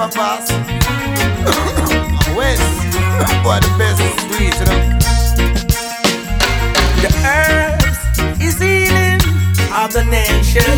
a pass. West, boy, the best sweet, you know. The herbs is healing of the nation.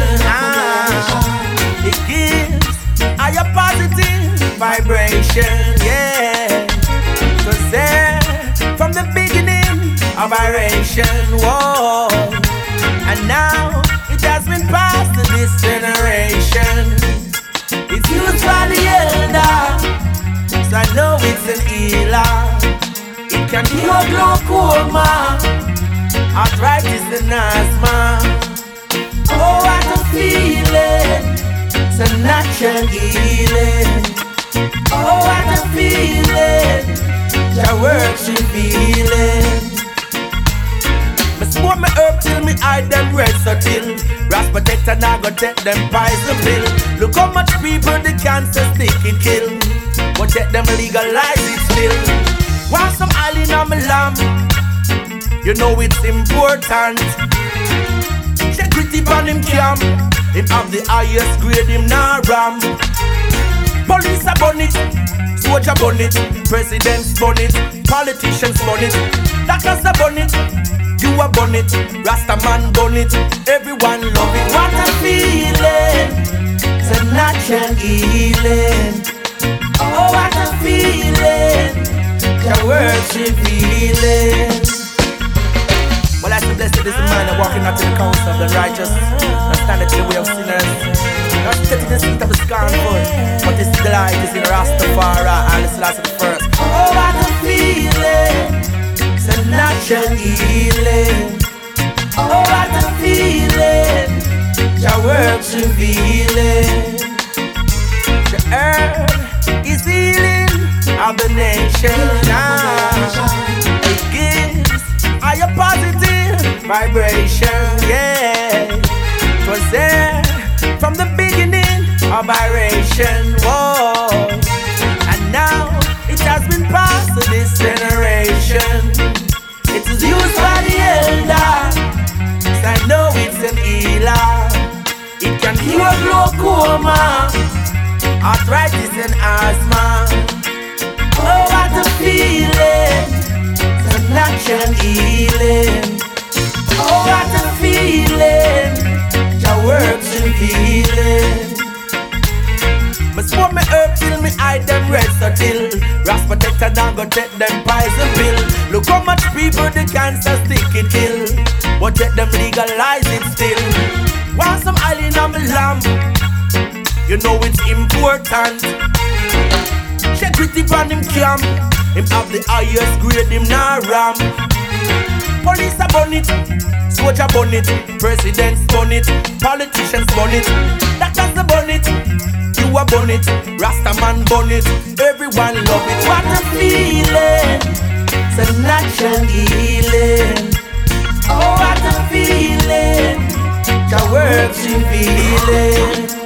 It gives a positive vibration, yeah. Cause there, from the beginning of aeration, whoa. And now it has been passed to this generation. It's used by the elder, so I know it's an healer. It can cure glaucoma, arthritis and asthma. Oh, what a feeling! It's a natural healing. Oh, what a feeling! Your works revealing. Me smoke me herb till me hide them red so till Ras protector now go take them poison pill. Look how much people the cancer stick it kill, but yet them legalize it still. Want some oil in my lamp? You know it's important. Check it on him camp. Him have the highest grade, him nah ram. Police a bun it, soldier bun it, presidents bun it, politicians bun it, doctors a bun it, you a bun it, Rasta man bun it, everyone love it. What a feeling, it's a natural healing. Oh, what a feeling, your words revealing. Well, I say blessed is the man that walking out in the counsel of the righteous, and standing in the way of sinners. Not sitting in the seat of the scornful, but this delight is in Rastafari, and this last of the first. Oh, what a feeling, it's a natural healing. Oh, what a feeling, your works revealing. The earth is healing of the nation. It gives a positive vibration, yeah. It was there from the beginning of aeration, whoa. And now it has been passed to this generation. It is used by the elder, so I know it's an healer. It can cure glaucoma, arthritis and asthma. Oh, what a feeling, it's a natural healing. Oh, what a feeling, your works revealing. Me smoke me herb till me hide them red so till Ras protector now go take them poison pill. Look how much people the cancer stick it kill, but yet them legalize it still. Want some oil in my lamp? You know it's important. Check with the on him camp. Him have the highest grade, him nah ram. Police a bun it, soldier bun it, presidents bun it, politicians bun it, doctors a bun it, you a bun it, Rasta man bun it, everyone love it. What a feeling, it's a natural healing. Oh, what a feeling, your works revealing.